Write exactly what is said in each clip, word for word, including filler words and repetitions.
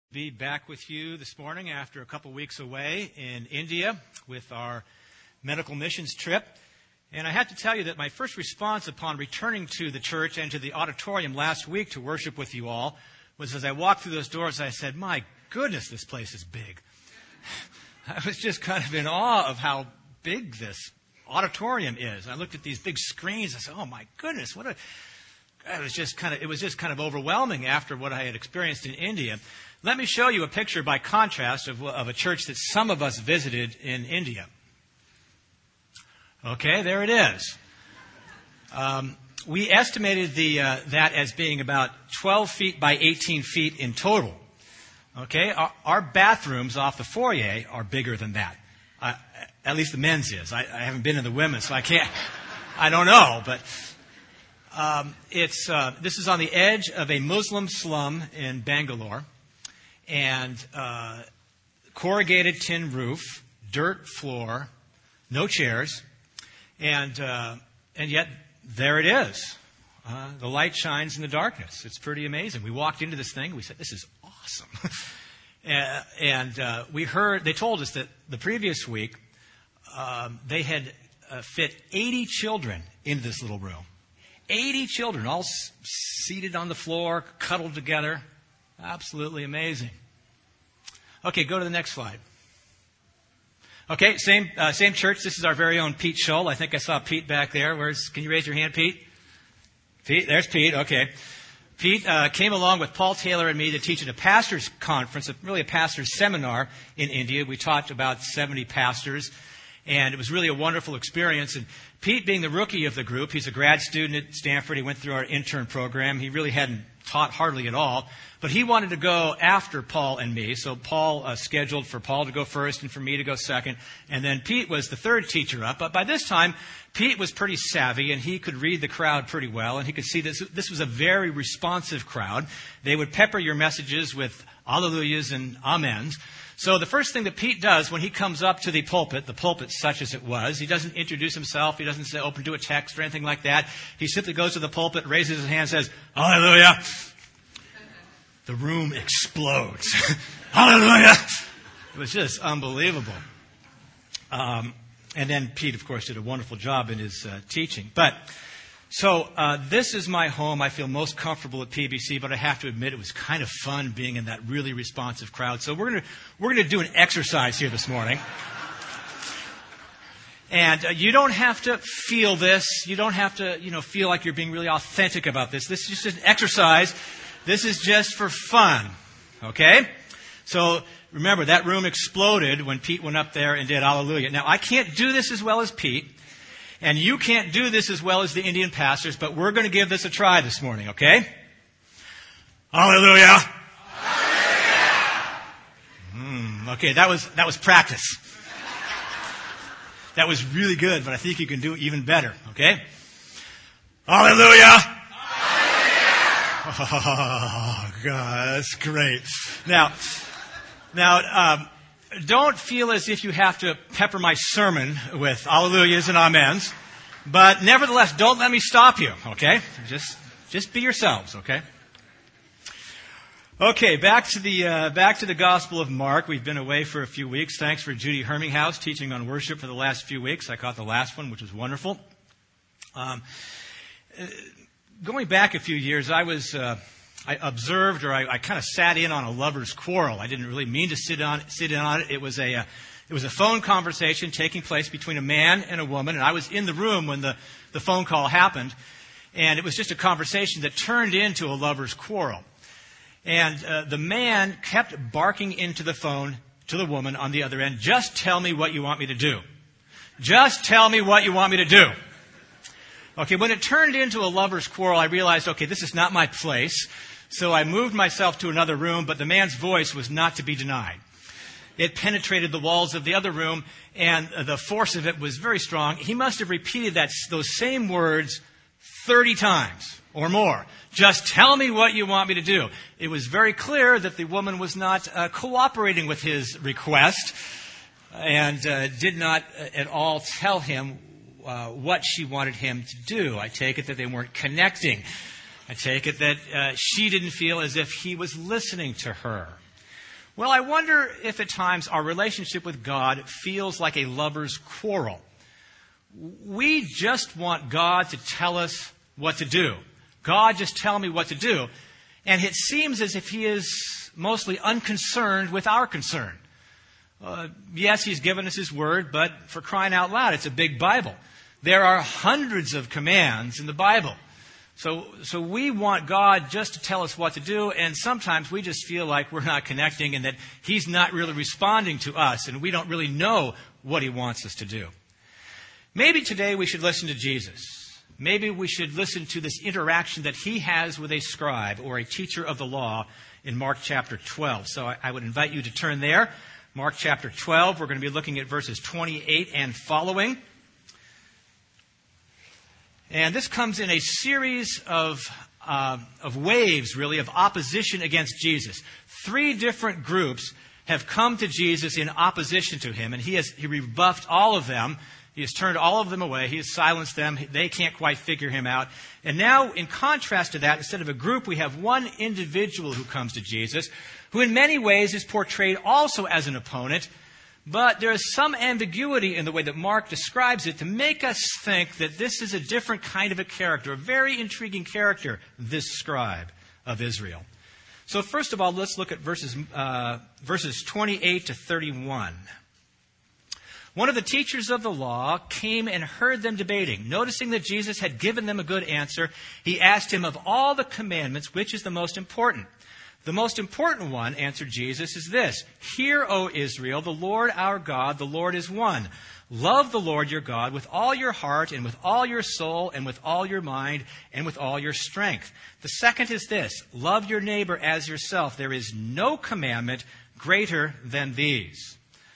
Be back with you this morning after a couple weeks away in India with our medical missions trip. And I have to tell you that my first response upon returning to the church and to the auditorium last week to worship with you all was as I walked through those doors, I said, my goodness, this place is big. I was just kind of in awe of how big this auditorium is. I looked at these big screens. I said, oh my goodness, what a... It was just kind of, it was just kind of overwhelming after what I had experienced in India. Let me show you a picture by contrast of, of a church that some of us visited in India. Okay, there it is. Um, we estimated the uh, that as being about twelve feet by eighteen feet in total. Okay, our, our bathrooms off the foyer are bigger than that. Uh, at least the men's is. I, I haven't been in the women's, so I can't. I don't know, but. Um, it's uh, this is on the edge of a Muslim slum in Bangalore, and uh, corrugated tin roof, dirt floor, no chairs, and uh, and yet there it is. Uh, the light shines in the darkness. It's pretty amazing. We walked into this thing. We said, "This is awesome," uh, and uh, we heard. They told us that the previous week um, they had uh, fit eighty children into this little room. eighty children, all s- seated on the floor, cuddled together. Absolutely amazing. Okay, go to the next slide. Okay, same uh, same church. This is our very own Pete Scholl. I think I saw Pete back there. Where's? Can you raise your hand, Pete? Pete, there's Pete. Okay. Pete uh, came along with Paul Taylor and me to teach at a pastor's conference, really a pastor's seminar in India. We taught about seventy pastors. And it was really a wonderful experience. And Pete, being the rookie of the group, he's a grad student at Stanford. He went through our intern program. He really hadn't taught hardly at all. But he wanted to go after Paul and me. So Paul uh, scheduled for Paul to go first and for me to go second. And then Pete was the third teacher up. But by this time, Pete was pretty savvy, and he could read the crowd pretty well. And he could see this, this was a very responsive crowd. They would pepper your messages with alleluias and amens. So the first thing that Pete does when he comes up to the pulpit, the pulpit such as it was, he doesn't introduce himself. He doesn't say open to a text or anything like that. He simply goes to the pulpit, raises his hand, and says, hallelujah. The room explodes. Hallelujah. It was just unbelievable. Um, and then Pete, of course, did a wonderful job in his uh, teaching. But So uh, this is my home. I feel most comfortable at P B C, but I have to admit it was kind of fun being in that really responsive crowd. So we're going to we're going to do an exercise here this morning. And uh, you don't have to feel this. You don't have to, you know, feel like you're being really authentic about this. This is just an exercise. This is just for fun. Okay? So remember, that room exploded when Pete went up there and did Hallelujah. Now, I can't do this as well as Pete. And you can't do this as well as the Indian pastors, but we're going to give this a try this morning, okay? Hallelujah. Hallelujah. Mm, okay, that was that was practice. That was really good, but I think you can do it even better, okay? Hallelujah. Hallelujah. Oh, God, that's great. Now, now, um, don't feel as if you have to pepper my sermon with hallelujahs and amens. But nevertheless, don't let me stop you, okay? Just just be yourselves, okay? Okay, back to the uh, back to the Gospel of Mark. We've been away for a few weeks. Thanks for Judy Herminghaus teaching on worship for the last few weeks. I caught the last one, which was wonderful. Um, going back a few years, I was... Uh, I observed, or I, I kind of sat in on a lover's quarrel. I didn't really mean to sit on sit in on it. It was a uh, it was a phone conversation taking place between a man and a woman, and I was in the room when the, the phone call happened, and it was just a conversation that turned into a lover's quarrel. And uh, the man kept barking into the phone to the woman on the other end, just tell me what you want me to do. Just tell me what you want me to do. Okay, when it turned into a lover's quarrel, I realized, okay, this is not my place. So I moved myself to another room, but the man's voice was not to be denied. It penetrated the walls of the other room, and the force of it was very strong. He must have repeated that those same words thirty times or more. Just tell me what you want me to do. It was very clear that the woman was not uh, cooperating with his request and uh, did not at all tell him uh, what she wanted him to do. I take it that they weren't connecting. I take it that uh, she didn't feel as if he was listening to her. Well, I wonder if at times our relationship with God feels like a lover's quarrel. We just want God to tell us what to do. God, just tell me what to do. And it seems as if he is mostly unconcerned with our concern. Uh, yes, he's given us his word, but for crying out loud, it's a big Bible. There are hundreds of commands in the Bible. So, so we want God just to tell us what to do, and sometimes we just feel like we're not connecting and that he's not really responding to us, and we don't really know what he wants us to do. Maybe today we should listen to Jesus. Maybe we should listen to this interaction that he has with a scribe or a teacher of the law in Mark chapter twelve. So I, I would invite you to turn there. Mark chapter twelve, we're going to be looking at verses twenty-eight and following. And this comes in a series of, uh, of waves, really, of opposition against Jesus. Three different groups have come to Jesus in opposition to him, and he has he rebuffed all of them. He has turned all of them away. He has silenced them. They can't quite figure him out. And now, in contrast to that, instead of a group, we have one individual who comes to Jesus, who in many ways is portrayed also as an opponent. But there is some ambiguity in the way that Mark describes it to make us think that this is a different kind of a character, a very intriguing character, this scribe of Israel. So first of all, let's look at verses, uh, verses twenty-eight to thirty-one. One of the teachers of the law came and heard them debating. Noticing that Jesus had given them a good answer, he asked him, of all the commandments, which is the most important? The most important one, answered Jesus, is this. Hear, O Israel, the Lord our God, the Lord is one. Love the Lord your God with all your heart and with all your soul and with all your mind and with all your strength. The second is this. Love your neighbor as yourself. There is no commandment greater than these.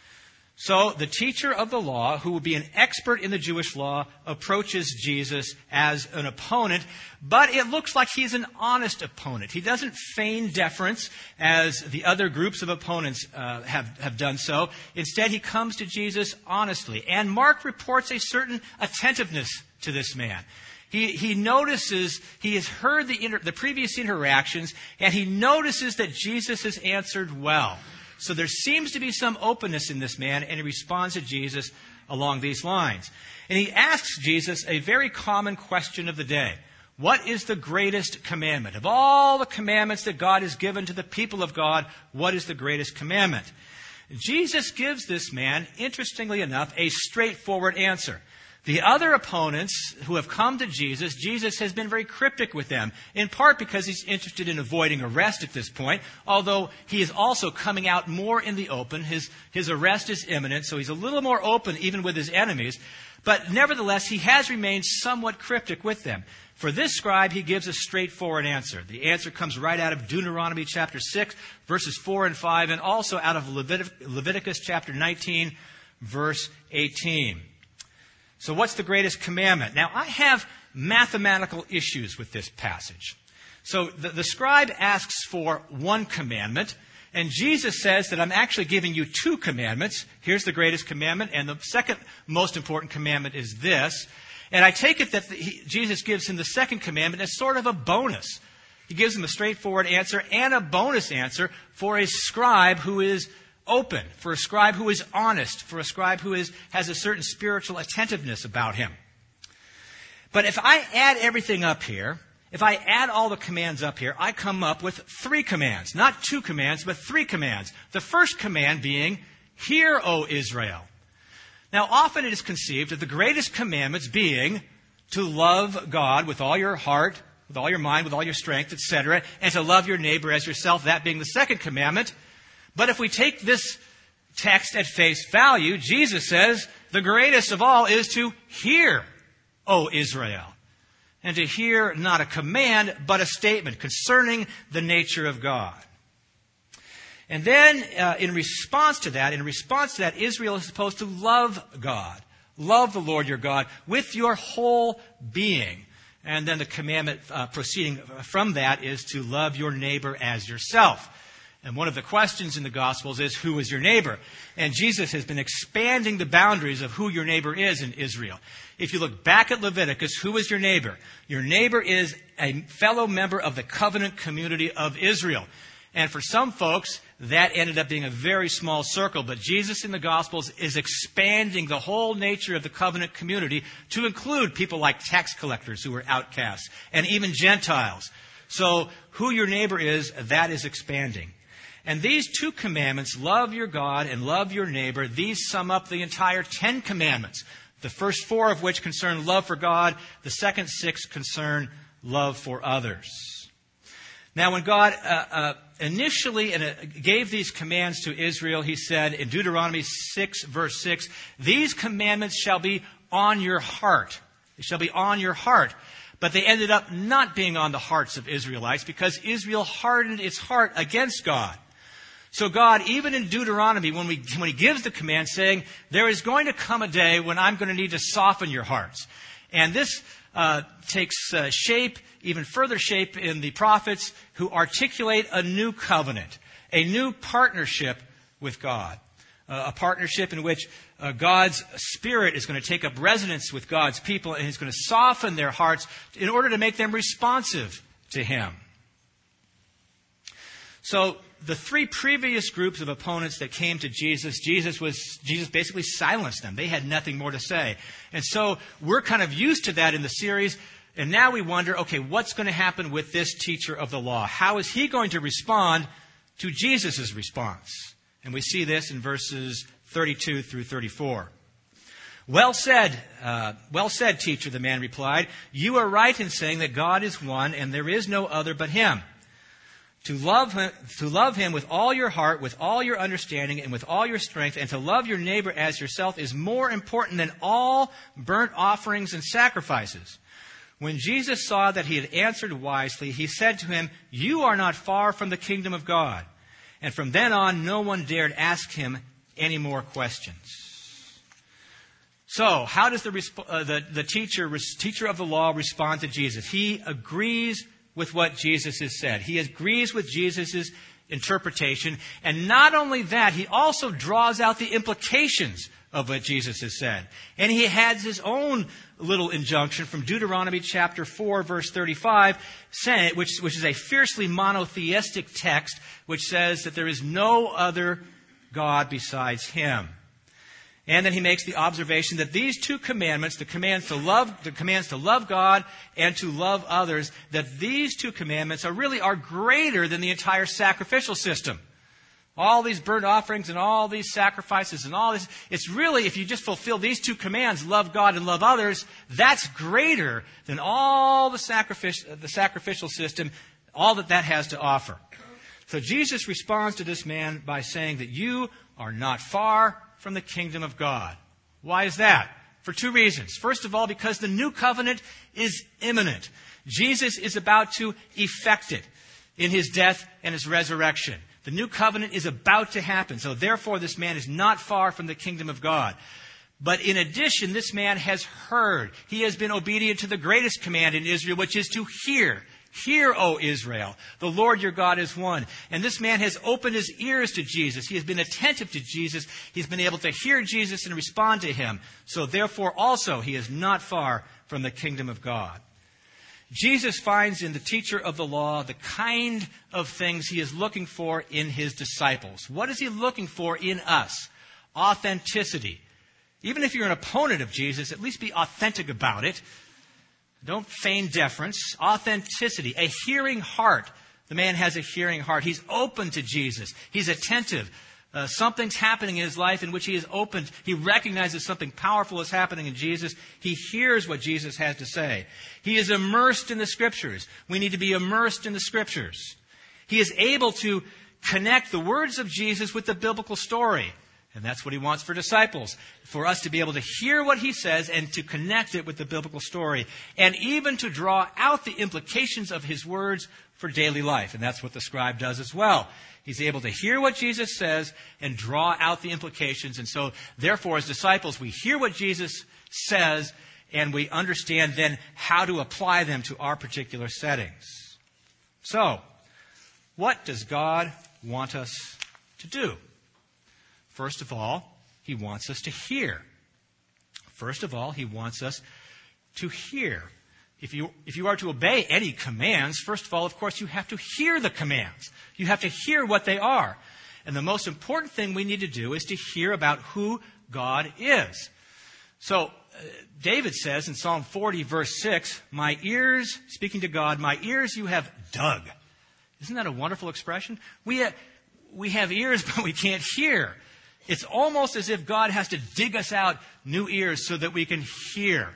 So the teacher of the law, who would be an expert in the Jewish law, approaches Jesus as an opponent, but it looks like he's an honest opponent. He doesn't feign deference as the other groups of opponents uh, have, have done so. Instead, he comes to Jesus honestly. And Mark reports a certain attentiveness to this man. He, he notices, he has heard the, inter, the previous interactions, and he notices that Jesus has answered well. So there seems to be some openness in this man, and he responds to Jesus along these lines. And he asks Jesus a very common question of the day. What is the greatest commandment? Of all the commandments that God has given to the people of God, what is the greatest commandment? Jesus gives this man, interestingly enough, a straightforward answer. The other opponents who have come to Jesus, Jesus has been very cryptic with them, in part because he's interested in avoiding arrest at this point, although he is also coming out more in the open. His, his arrest is imminent, so he's a little more open even with his enemies. But nevertheless, he has remained somewhat cryptic with them. For this scribe, he gives a straightforward answer. The answer comes right out of Deuteronomy chapter six, verses four and five, and also out of Levitic- Leviticus chapter nineteen, verse eighteen. So what's the greatest commandment? Now, I have mathematical issues with this passage. So the, the scribe asks for one commandment, and Jesus says that I'm actually giving you two commandments. Here's the greatest commandment, and the second most important commandment is this. And I take it that the, he, Jesus gives him the second commandment as sort of a bonus. He gives him a straightforward answer and a bonus answer for a scribe who is open, for a scribe who is honest, for a scribe who is, has a certain spiritual attentiveness about him. But if I add everything up here, if I add all the commands up here, I come up with three commands. Not two commands, but three commands. The first command being, Hear, O Israel. Now, often it is conceived of the greatest commandments being to love God with all your heart, with all your mind, with all your strength, et cetera, and to love your neighbor as yourself, that being the second commandment. But if we take this text at face value, Jesus says the greatest of all is to hear, O Israel. And to hear not a command, but a statement concerning the nature of God. And then uh, in response to that, in response to that, Israel is supposed to love God. Love the Lord your God with your whole being. And then the commandment uh, proceeding from that is to love your neighbor as yourself. And one of the questions in the Gospels is, who is your neighbor? And Jesus has been expanding the boundaries of who your neighbor is in Israel. If you look back at Leviticus, who is your neighbor? Your neighbor is a fellow member of the covenant community of Israel. And for some folks, that ended up being a very small circle. But Jesus in the Gospels is expanding the whole nature of the covenant community to include people like tax collectors who were outcasts and even Gentiles. So who your neighbor is, that is expanding. And these two commandments, love your God and love your neighbor, these sum up the entire Ten Commandments. The first four of which concern love for God. The second six concern love for others. Now, when God uh, uh, initially uh, gave these commands to Israel, he said in Deuteronomy six, verse six, these commandments shall be on your heart. They shall be on your heart. But they ended up not being on the hearts of Israelites because Israel hardened its heart against God. So God, even in Deuteronomy, when, we, when he gives the command saying, there is going to come a day when I'm going to need to soften your hearts. And this uh, takes uh, shape, even further shape in the prophets who articulate a new covenant, a new partnership with God. Uh, a partnership in which uh, God's Spirit is going to take up residence with God's people and he's going to soften their hearts in order to make them responsive to him. So the three previous groups of opponents that came to Jesus, Jesus was Jesus basically silenced them. They had nothing more to say. And so we're kind of used to that in the series. And now we wonder, okay, what's going to happen with this teacher of the law? How is he going to respond to Jesus' response? And we see this in verses thirty-two through thirty-four. Well said, uh, well said, teacher, the man replied. You are right in saying that God is one and there is no other but him. To love him, to love him with all your heart, with all your understanding, and with all your strength, and to love your neighbor as yourself is more important than all burnt offerings and sacrifices. When Jesus saw that he had answered wisely, he said to him, you are not far from the kingdom of God. And from then on, no one dared ask him any more questions. So, how does the, resp- uh, the, the teacher, res- teacher of the law respond to Jesus? He agrees with what Jesus has said. He agrees with Jesus' interpretation. And not only that, he also draws out the implications of what Jesus has said. And he has his own little injunction from Deuteronomy chapter four, verse thirty-five, which, which is a fiercely monotheistic text, which says that there is no other God besides him. And then he makes the observation that these two commandments, the commands to love, the commands to love God and to love others, that these two commandments are really are greater than the entire sacrificial system. All these burnt offerings and all these sacrifices and all this, it's really, if you just fulfill these two commands, love God and love others, that's greater than all the sacrificial, the sacrificial system, all that that has to offer. So Jesus responds to this man by saying that you are not far from the kingdom of God. Why is that? For two reasons. First of all, because the new covenant is imminent. Jesus is about to effect it in his death and his resurrection. The new covenant is about to happen. So therefore, this man is not far from the kingdom of God. But in addition, this man has heard. He has been obedient to the greatest command in Israel, which is to hear. Hear, O Israel, the Lord your God is one. And this man has opened his ears to Jesus. He has been attentive to Jesus. He's been able to hear Jesus and respond to him. So therefore also he is not far from the kingdom of God. Jesus finds in the teacher of the law the kind of things he is looking for in his disciples. What is he looking for in us? Authenticity. Even if you're an opponent of Jesus, at least be authentic about it. Don't feign deference. Authenticity. A hearing heart. The man has a hearing heart. He's open to Jesus. He's attentive. Uh, something's happening in his life in which he is open. He recognizes something powerful is happening in Jesus. He hears what Jesus has to say. He is immersed in the Scriptures. We need to be immersed in the Scriptures. He is able to connect the words of Jesus with the biblical story. And that's what he wants for disciples, for us to be able to hear what he says and to connect it with the biblical story, and even to draw out the implications of his words for daily life. And that's what the scribe does as well. He's able to hear what Jesus says and draw out the implications. And so, therefore, as disciples, we hear what Jesus says and we understand then how to apply them to our particular settings. So, what does God want us to do? First of all, he wants us to hear. First of all, he wants us to hear. If you, if you are to obey any commands, first of all, of course, you have to hear the commands. You have to hear what they are. And the most important thing we need to do is to hear about who God is. So, uh, David says in Psalm forty, verse six, my ears, speaking to God, my ears you have dug. Isn't that a wonderful expression? We have, we have ears, but we can't hear. It's almost as if God has to dig us out new ears so that we can hear.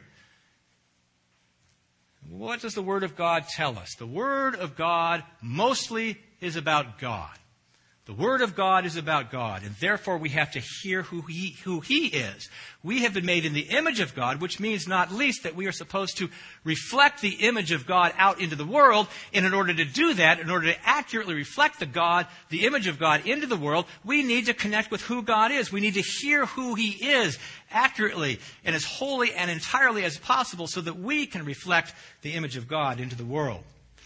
What does the Word of God tell us? The Word of God mostly is about God. The Word of God is about God, and therefore we have to hear who He, who He is. We have been made in the image of God, which means not least that we are supposed to reflect the image of God out into the world. And in order to do that, in order to accurately reflect the God, the image of God into the world, we need to connect with who God is. We need to hear who He is accurately and as wholly and entirely as possible so that we can reflect the image of God into the world.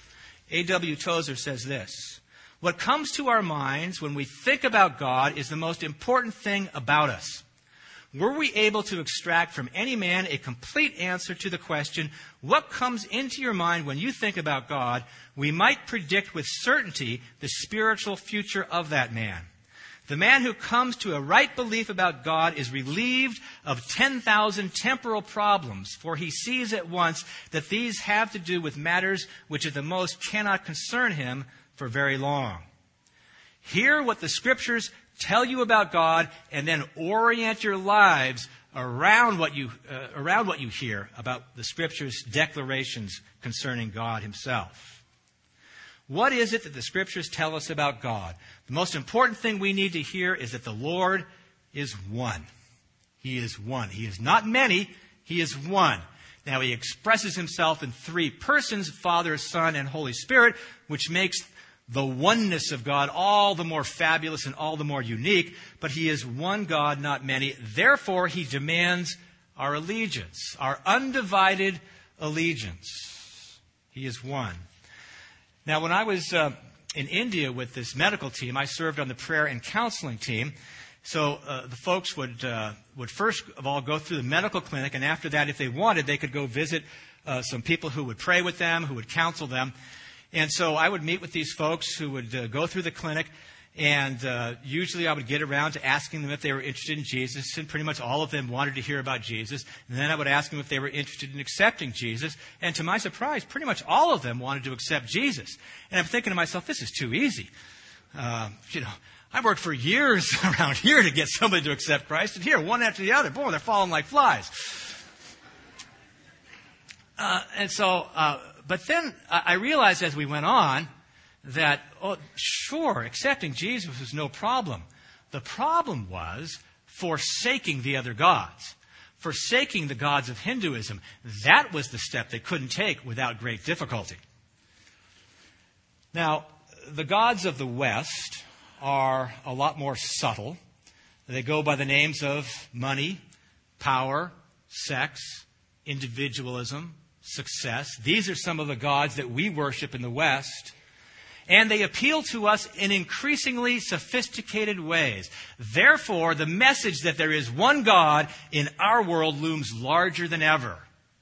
A W Tozer says this, what comes to our minds when we think about God is the most important thing about us. Were we able to extract from any man a complete answer to the question, what comes into your mind when you think about God, we might predict with certainty the spiritual future of that man. The man who comes to a right belief about God is relieved of ten thousand temporal problems, for he sees at once that these have to do with matters which at the most cannot concern him for very long. Hear what the Scriptures tell you about God, and then orient your lives around what you uh, around what you hear about the Scriptures' declarations concerning God Himself. What is it that the Scriptures tell us about God? The most important thing we need to hear is that the Lord is one. He is one. He is not many. He is one. Now, He expresses Himself in three persons, Father, Son, and Holy Spirit, which makes the oneness of God all the more fabulous and all the more unique. But He is one God, not many. Therefore, He demands our allegiance, our undivided allegiance. He is one. Now, when I was uh, in India with this medical team, I served on the prayer and counseling team. So uh, the folks would uh, would first of all go through the medical clinic, and after that, if they wanted, they could go visit uh, some people who would pray with them, who would counsel them. And so I would meet with these folks who would uh, go through the clinic, and uh, usually I would get around to asking them if they were interested in Jesus, and pretty much all of them wanted to hear about Jesus. And then I would ask them if they were interested in accepting Jesus, and to my surprise, pretty much all of them wanted to accept Jesus. And I'm thinking to myself, this is too easy. Uh, you know, I worked for years around here to get somebody to accept Christ, and here, one after the other, boy, they're falling like flies. Uh, and so... Uh, But then I realized as we went on that, oh, sure, accepting Jesus was no problem. The problem was forsaking the other gods, forsaking the gods of Hinduism. That was the step they couldn't take without great difficulty. Now, the gods of the West are a lot more subtle. They go by the names of money, power, sex, individualism, success. These are some of the gods that we worship in the West. And they appeal to us in increasingly sophisticated ways. Therefore, the message that there is one God in our world looms larger than ever.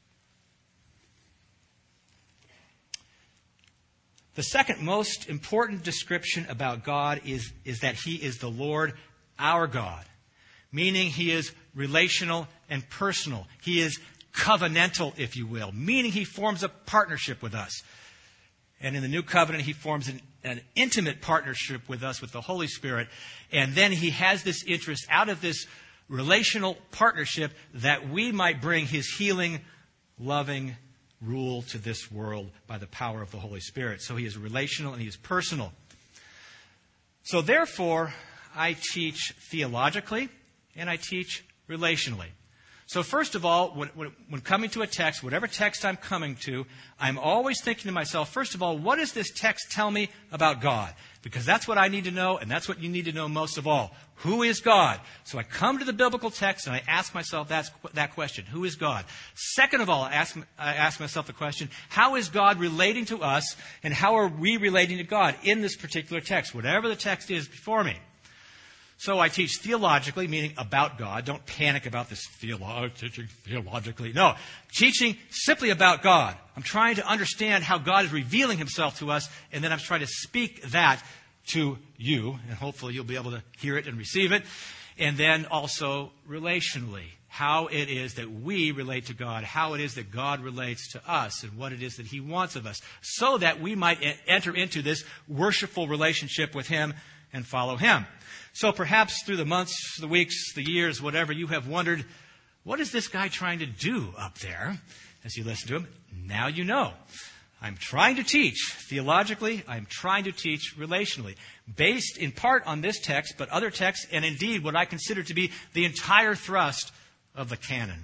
The second most important description about God is, is that He is the Lord, our God. Meaning He is relational and personal. He is covenantal, if you will, meaning He forms a partnership with us. And in the new covenant, He forms an, an intimate partnership with us, with the Holy Spirit. And then He has this interest out of this relational partnership that we might bring His healing, loving rule to this world by the power of the Holy Spirit. So He is relational and He is personal. So therefore, I teach theologically and I teach relationally. So first of all, when, when, when coming to a text, whatever text I'm coming to, I'm always thinking to myself, first of all, what does this text tell me about God? Because that's what I need to know, and that's what you need to know most of all. Who is God? So I come to the biblical text and I ask myself that, that question. Who is God? Second of all, I ask, I ask myself the question, how is God relating to us, and how are we relating to God in this particular text, whatever the text is before me? So I teach theologically, meaning about God. Don't panic about this theolo- teaching theologically. No, teaching simply about God. I'm trying to understand how God is revealing Himself to us, and then I'm trying to speak that to you, and hopefully you'll be able to hear it and receive it. And then also relationally, how it is that we relate to God, how it is that God relates to us, and what it is that He wants of us, so that we might e- enter into this worshipful relationship with Him and follow Him. So perhaps through the months, the weeks, the years, whatever, you have wondered, what is this guy trying to do up there as you listen to him? Now you know. I'm trying to teach theologically. I'm trying to teach relationally, based in part on this text, but other texts, and indeed what I consider to be the entire thrust of the canon.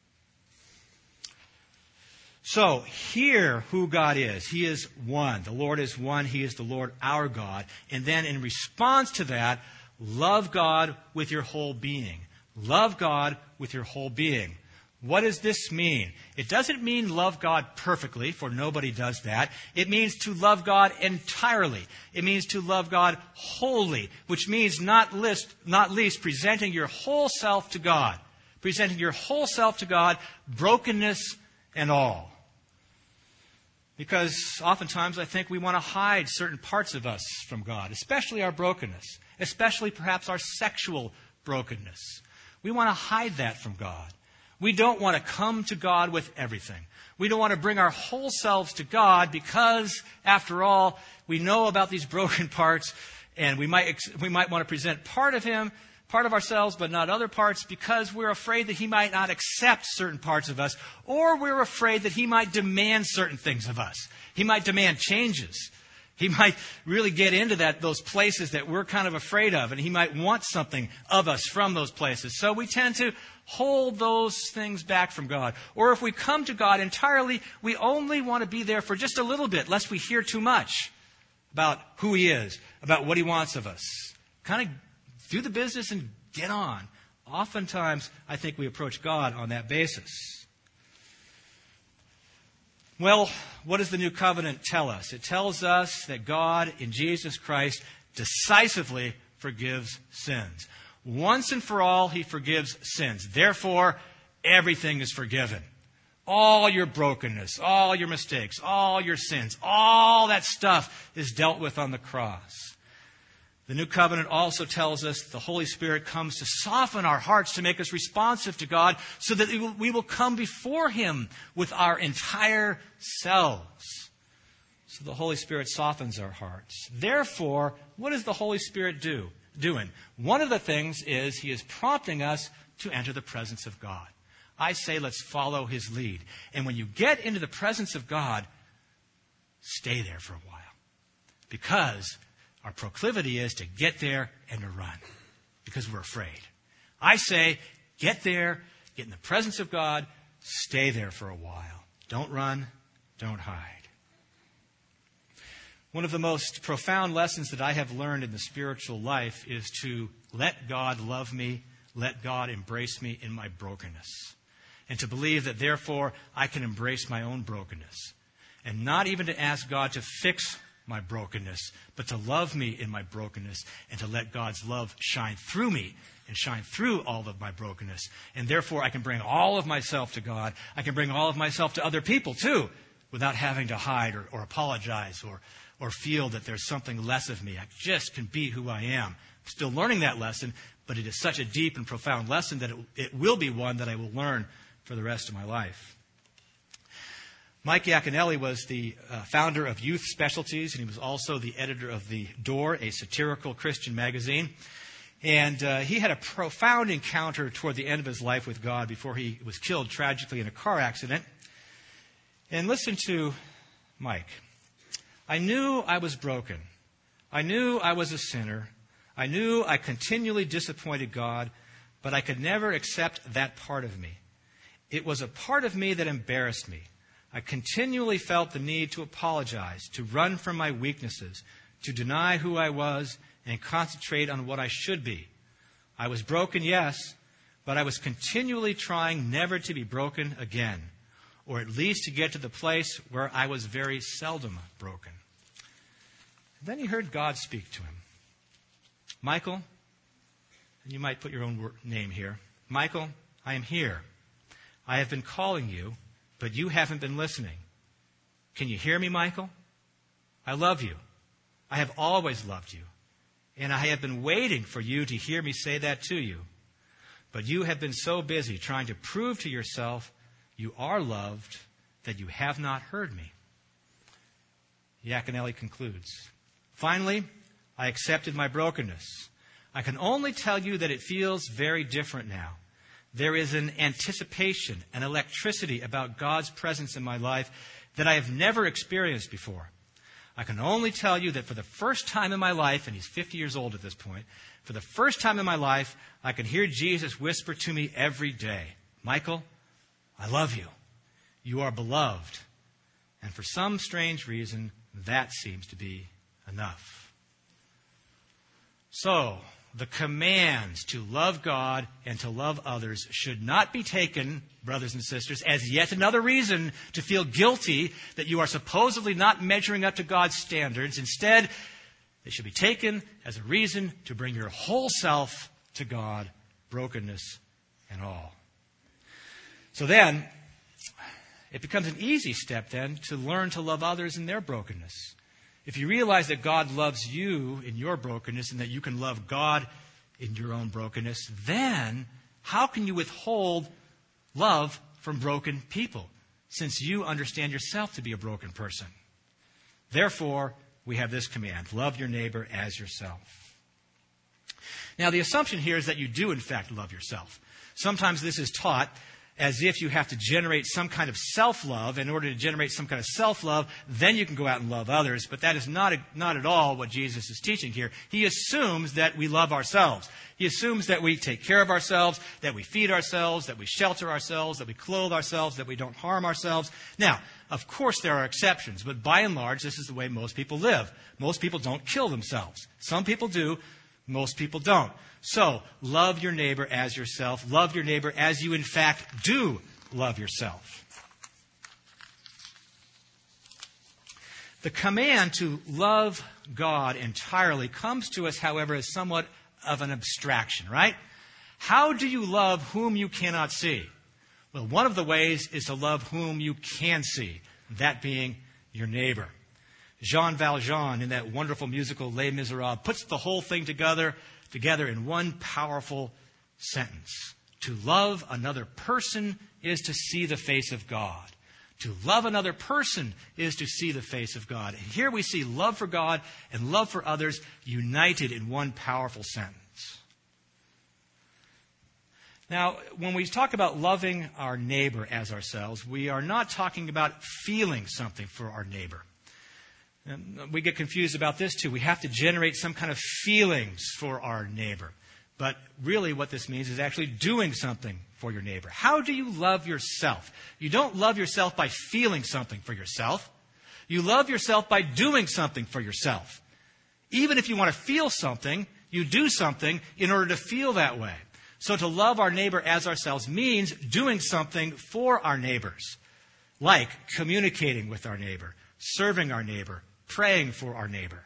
So, hear who God is. He is one. The Lord is one. He is the Lord our God. And then in response to that, love God with your whole being. Love God with your whole being. What does this mean? It doesn't mean love God perfectly, for nobody does that. It means to love God entirely. It means to love God wholly, which means not least, not least presenting your whole self to God. Presenting your whole self to God, brokenness and all. Because oftentimes I think we want to hide certain parts of us from God, especially our brokenness, especially perhaps our sexual brokenness. We want to hide that from God. We don't want to come to God with everything. We don't want to bring our whole selves to God because, after all, we know about these broken parts, and we might we might want to present part of Him, part of ourselves, but not other parts, because we're afraid that He might not accept certain parts of us, or we're afraid that He might demand certain things of us. He might demand changes. He might really get into that those places that we're kind of afraid of, and He might want something of us from those places. So we tend to hold those things back from God. Or if we come to God entirely, we only want to be there for just a little bit, lest we hear too much about who He is, about what He wants of us. Kind of do the business and get on. Oftentimes, I think we approach God on that basis. Well, what does the New Covenant tell us? It tells us that God, in Jesus Christ, decisively forgives sins. Once and for all, He forgives sins. Therefore, everything is forgiven. All your brokenness, all your mistakes, all your sins, all that stuff is dealt with on the cross. The New Covenant also tells us that the Holy Spirit comes to soften our hearts, to make us responsive to God, so that we will come before Him with our entire selves. So the Holy Spirit softens our hearts. Therefore, what does the Holy Spirit do? Doing? One of the things is He is prompting us to enter the presence of God. I say let's follow His lead. And when you get into the presence of God, stay there for a while. Because our proclivity is to get there and to run. Because we're afraid. I say, get there, get in the presence of God, stay there for a while. Don't run, don't hide. One of the most profound lessons that I have learned in the spiritual life is to let God love me, let God embrace me in my brokenness. And to believe that, therefore, I can embrace my own brokenness. And not even to ask God to fix my brokenness, but to love me in my brokenness and to let God's love shine through me and shine through all of my brokenness. And therefore, I can bring all of myself to God. I can bring all of myself to other people, too, without having to hide or, or apologize or or feel that there's something less of me. I just can be who I am. I'm still learning that lesson, but it is such a deep and profound lesson that it, it will be one that I will learn for the rest of my life. Mike Yaconelli was the uh, founder of Youth Specialties, and he was also the editor of The Door, a satirical Christian magazine. And uh, he had a profound encounter toward the end of his life with God before he was killed tragically in a car accident. And listen to Mike. I knew I was broken. I knew I was a sinner. I knew I continually disappointed God, but I could never accept that part of me. It was a part of me that embarrassed me. I continually felt the need to apologize, to run from my weaknesses, to deny who I was, and concentrate on what I should be. I was broken, yes, but I was continually trying never to be broken again, or at least to get to the place where I was very seldom broken. And then he heard God speak to him. Michael, and you might put your own name here. Michael, I am here. I have been calling you, but you haven't been listening. Can you hear me, Michael? I love you. I have always loved you. and I have been waiting for you to hear me say that to you. But you have been so busy trying to prove to yourself you are loved that you have not heard me. Yaconelli concludes, finally, I accepted my brokenness. I can only tell you that it feels very different now. There is an anticipation, an electricity about God's presence in my life that I have never experienced before. I can only tell you that for the first time in my life, and he's fifty years old at this point, for the first time in my life, I can hear Jesus whisper to me every day, Michael, I love you. You are beloved. And for some strange reason, that seems to be enough. So, the commands to love God and to love others should not be taken, brothers and sisters, as yet another reason to feel guilty that you are supposedly not measuring up to God's standards. Instead, they should be taken as a reason to bring your whole self to God, brokenness and all. So then, it becomes an easy step then to learn to love others in their brokenness. If you realize that God loves you in your brokenness and that you can love God in your own brokenness, then how can you withhold love from broken people, since you understand yourself to be a broken person? Therefore, we have this command, love your neighbor as yourself. Now, the assumption here is that you do, in fact, love yourself. Sometimes this is taught as if you have to generate some kind of self-love. In order to generate some kind of self-love, then you can go out and love others. But that is not, a, not at all what Jesus is teaching here. He assumes that we love ourselves. He assumes that we take care of ourselves, that we feed ourselves, that we shelter ourselves, that we clothe ourselves, that we don't harm ourselves. Now, of course there are exceptions, but by and large, this is the way most people live. Most people don't kill themselves. Some people do. Most people don't. So, love your neighbor as yourself. Love your neighbor as you, in fact, do love yourself. The command to love God entirely comes to us, however, as somewhat of an abstraction, right? How do you love whom you cannot see? Well, one of the ways is to love whom you can see, that being your neighbor. Jean Valjean, in that wonderful musical Les Miserables, puts the whole thing together together in one powerful sentence. To love another person is to see the face of God. To love another person is to see the face of God. And here we see love for God and love for others united in one powerful sentence. Now, when we talk about loving our neighbor as ourselves, we are not talking about feeling something for our neighbor. And we get confused about this too. We have to generate some kind of feelings for our neighbor. But really what this means is actually doing something for your neighbor. How do you love yourself? You don't love yourself by feeling something for yourself. You love yourself by doing something for yourself. Even if you want to feel something, you do something in order to feel that way. So to love our neighbor as ourselves means doing something for our neighbors, like communicating with our neighbor, serving our neighbor, praying for our neighbor.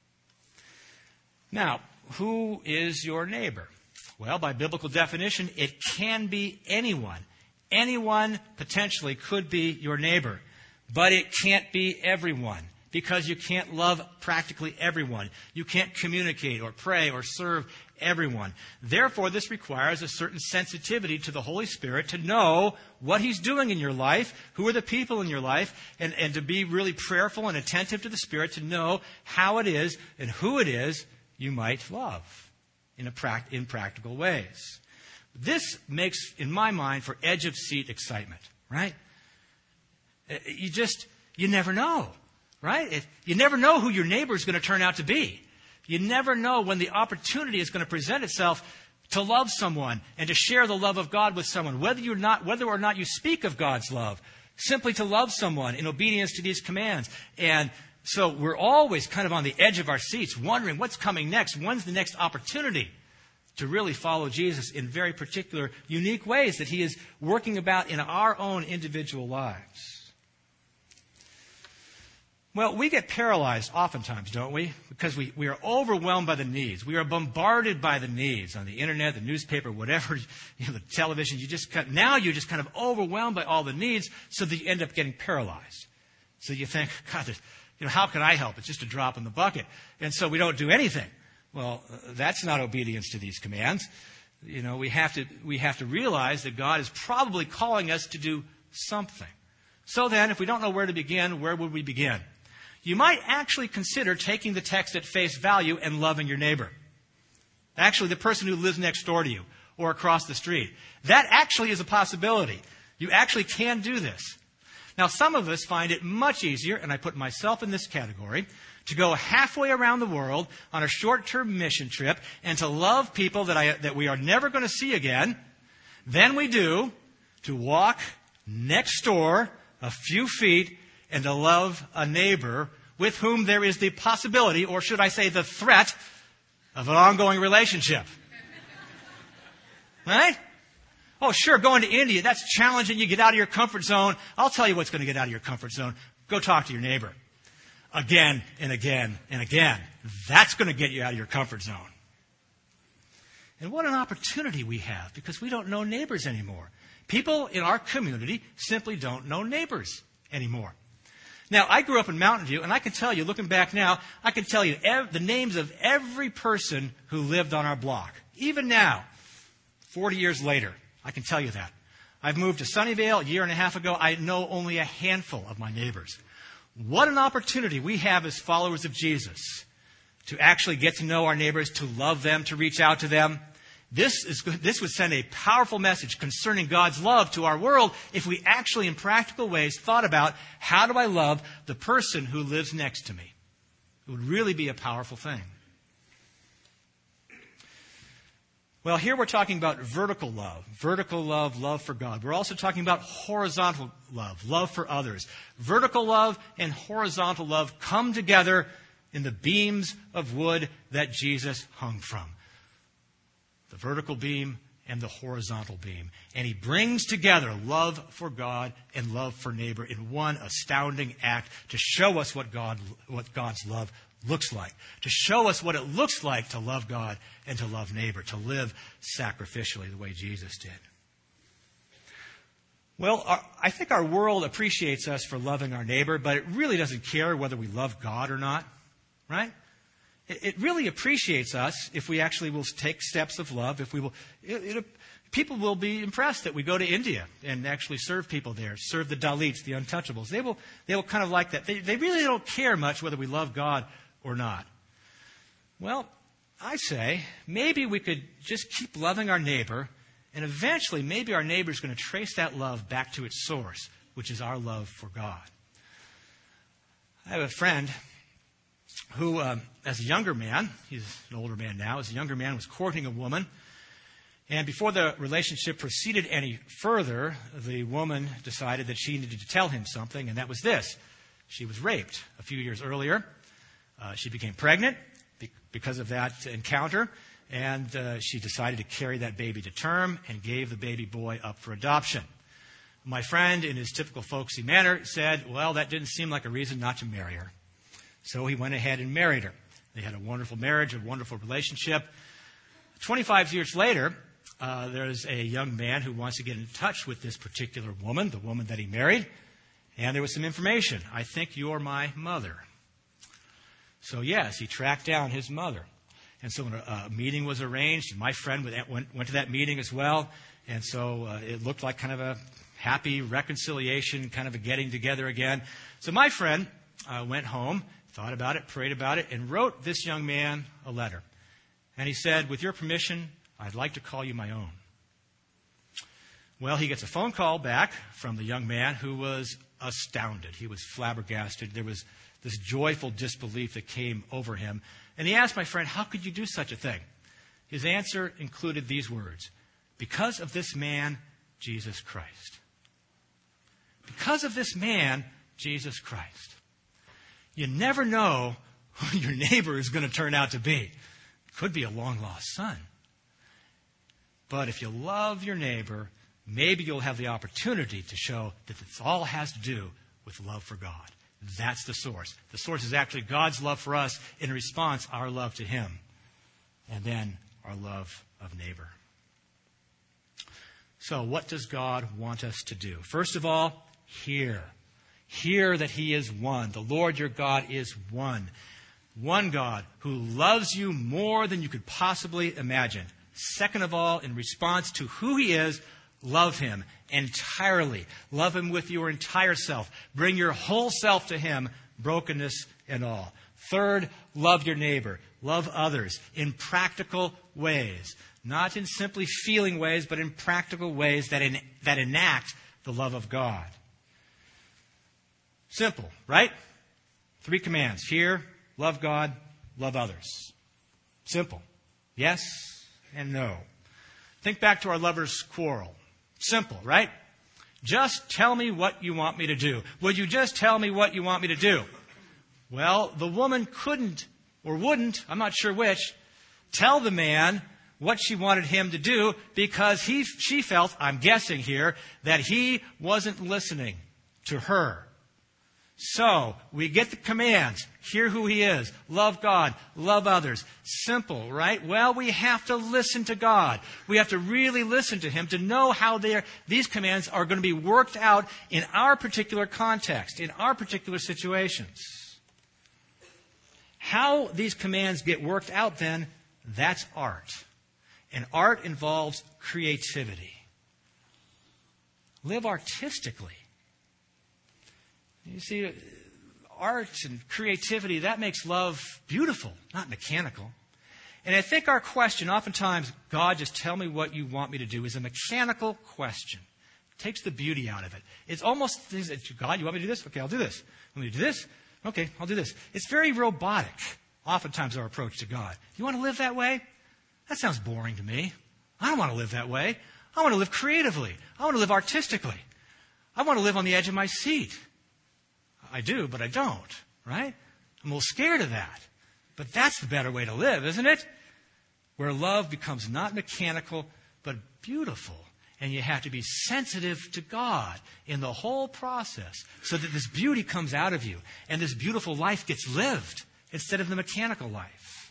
Now, who is your neighbor? Well, by biblical definition, it can be anyone. Anyone potentially could be your neighbor. But it can't be everyone, because you can't love practically everyone. You can't communicate or pray or serve everyone. Therefore, this requires a certain sensitivity to the Holy Spirit to know what He's doing in your life, who are the people in your life, and, and to be really prayerful and attentive to the Spirit to know how it is and who it is you might love in, a pra- in practical ways. This makes, in my mind, for edge-of-seat excitement, right? You just, you never know, right? It, you never know who your neighbor is going to turn out to be. You never know when the opportunity is going to present itself to love someone and to share the love of God with someone, whether you're not, whether or not you speak of God's love, simply to love someone in obedience to these commands. And so we're always kind of on the edge of our seats, wondering what's coming next. When's the next opportunity to really follow Jesus in very particular, unique ways that He is working about in our own individual lives? Well, we get paralyzed oftentimes, don't we? Because we, we are overwhelmed by the needs. We are bombarded by the needs on the internet, the newspaper, whatever, you know, the television. You just now you're just kind of overwhelmed by all the needs, so that you end up getting paralyzed. So you think, God, you know, how can I help? It's just a drop in the bucket. And so we don't do anything. Well, that's not obedience to these commands. You know, we have to, we have to realize that God is probably calling us to do something. So then, if we don't know where to begin, where would we begin? You might actually consider taking the text at face value and loving your neighbor. Actually, the person who lives next door to you or across the street. That actually is a possibility. You actually can do this. Now, some of us find it much easier, and I put myself in this category, to go halfway around the world on a short-term mission trip and to love people that, I, that we are never going to see again than we do to walk next door a few feet and to love a neighbor with whom there is the possibility, or should I say the threat, of an ongoing relationship. Right? Oh, sure, going to India, that's challenging. You get out of your comfort zone. I'll tell you what's going to get out of your comfort zone. Go talk to your neighbor. Again and again and again. That's going to get you out of your comfort zone. And what an opportunity we have, because we don't know neighbors anymore. People in our community simply don't know neighbors anymore. Now, I grew up in Mountain View, and I can tell you, looking back now, I can tell you ev- the names of every person who lived on our block. Even now, forty years later, I can tell you that. I've moved to Sunnyvale a year and a half ago. I know only a handful of my neighbors. What an opportunity we have as followers of Jesus to actually get to know our neighbors, to love them, to reach out to them. This is this would send a powerful message concerning God's love to our world if we actually, in practical ways, thought about how do I love the person who lives next to me. It would really be a powerful thing. Well, here we're talking about vertical love. Vertical love, love for God. We're also talking about horizontal love, love for others. Vertical love and horizontal love come together in the beams of wood that Jesus hung from. The vertical beam and the horizontal beam. And he brings together love for God and love for neighbor in one astounding act to show us what God, what God's love looks like. To show us what it looks like to love God and to love neighbor. To live sacrificially the way Jesus did. Well, our, I think our world appreciates us for loving our neighbor, but it really doesn't care whether we love God or not. Right? It really appreciates us if we actually will take steps of love. If we will, it, it, people will be impressed that we go to India and actually serve people there, serve the Dalits, the untouchables. They will, they will kind of like that. They, they really don't care much whether we love God or not. Well, I say maybe we could just keep loving our neighbor, and eventually maybe our neighbor is going to trace that love back to its source, which is our love for God. I have a friend who, um, as a younger man, he's an older man now, as a younger man was courting a woman. And before the relationship proceeded any further, the woman decided that she needed to tell him something, and that was this. She was raped a few years earlier. Uh, she became pregnant be- because of that encounter, and uh, she decided to carry that baby to term and gave the baby boy up for adoption. My friend, in his typical folksy manner, said, well, that didn't seem like a reason not to marry her. So he went ahead and married her. They had a wonderful marriage, a wonderful relationship. twenty-five years later, uh, there's a young man who wants to get in touch with this particular woman, the woman that he married. And there was some information. I think you're my mother. So yes, he tracked down his mother. And so a, a meeting was arranged. And my friend went, went to that meeting as well. And so uh, it looked like kind of a happy reconciliation, kind of a getting together again. So my friend uh, went home, thought about it, prayed about it, and wrote this young man a letter. And he said, with your permission, I'd like to call you my own. Well, he gets a phone call back from the young man who was astounded. He was flabbergasted. There was this joyful disbelief that came over him. And he asked my friend, how could you do such a thing? His answer included these words, because of this man, Jesus Christ. Because of this man, Jesus Christ. You never know who your neighbor is going to turn out to be. It could be a long-lost son. But if you love your neighbor, maybe you'll have the opportunity to show that this all has to do with love for God. That's the source. The source is actually God's love for us. In response, our love to him. And then our love of neighbor. So what does God want us to do? First of all, hear. Hear that he is one. The Lord your God is one. one God who loves you more than you could possibly imagine. Second of all, in response to who He is, love Him entirely. Love Him with your entire self. Bring your whole self to Him, brokenness and all. Third, love your neighbor. Love others in practical ways. Not in simply feeling ways, but in practical ways that, in, that enact the love of God. Simple, right? Three commands. Here, love God, love others. Simple. Yes and no. Think back to our lover's quarrel. Simple, right? Just tell me what you want me to do. Would you just tell me what you want me to do? Well, the woman couldn't, or wouldn't, I'm not sure which, tell the man what she wanted him to do because he, she felt, I'm guessing here, that he wasn't listening to her. So, we get the commands. Hear who He is. Love God. Love others. Simple, right? Well, we have to listen to God. We have to really listen to Him to know how these commands are going to be worked out in our particular context, in our particular situations. How these commands get worked out, then, that's art. And art involves creativity. Live artistically. You see, art and creativity, that makes love beautiful, not mechanical. And I think our question, oftentimes, God, just tell me what you want me to do, is a mechanical question. It takes the beauty out of it. It's almost things that, God, you want me to do this? Okay, I'll do this. You want me to do this? Okay, I'll do this. It's very robotic, oftentimes, our approach to God. You want to live that way? That sounds boring to me. I don't want to live that way. I want to live creatively. I want to live artistically. I want to live on the edge of my seat. I do, but I don't, right? I'm a little scared of that. But that's the better way to live, isn't it? Where love becomes not mechanical, but beautiful. And you have to be sensitive to God in the whole process so that this beauty comes out of you and this beautiful life gets lived instead of the mechanical life.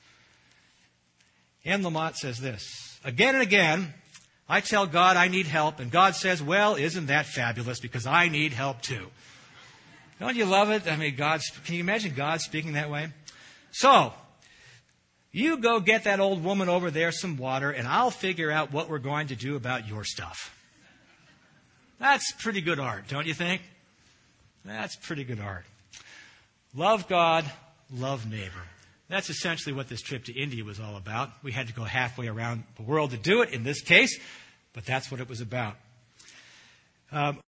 Anne Lamott says this, again and again, I tell God I need help, and God says, well, isn't that fabulous because I need help too. Don't you love it? I mean, God, can you imagine God speaking that way? So, you go get that old woman over there some water, and I'll figure out what we're going to do about your stuff. That's pretty good art, don't you think? That's pretty good art. Love God, love neighbor. That's essentially what this trip to India was all about. We had to go halfway around the world to do it in this case, but that's what it was about. Um,